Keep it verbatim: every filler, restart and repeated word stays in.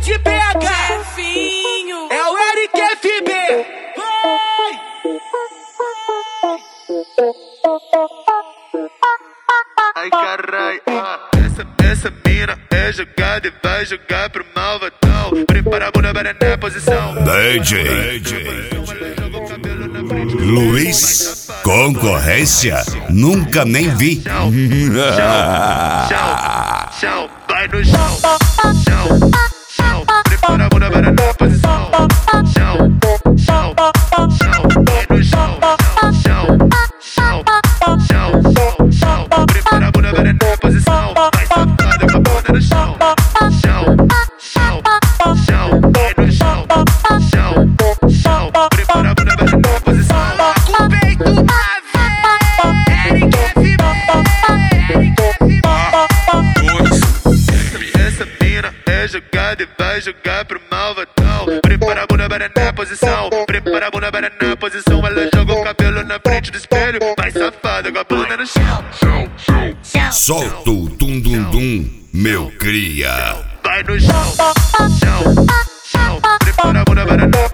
de B H. Chefinho. É o Eric F B. Ai carai, ah, essa, essa mina é jogada e vai jogar pro malvadão. Prepara a bunda para na posição. D J Luiz, concorrência nunca nem vi. Chão, chão, chão, vai no chão. Chão, chão, prepara a bunda para na posição. Chão, chão, chão, vai no chão. Chão, chão, chão, chão, prepara a bunda para na posição. Vai safada com a bunda no chão. Chão, chão, chão, vai no chão. Chão, chão, prepara a bunda para na posição. Com o peito uma vez. Eric F B. Essa mina é jogada e vai jogar pro malvadão. Prepara a bunda para na posição. Prepara a bunda para na posição. Ela joga o cabelo na frente do espelho. Vai safada com a bunda no chão. Solta o tum-dum-dum, meu cria. Vai no chão. Chão, chão, prepara a bunda para na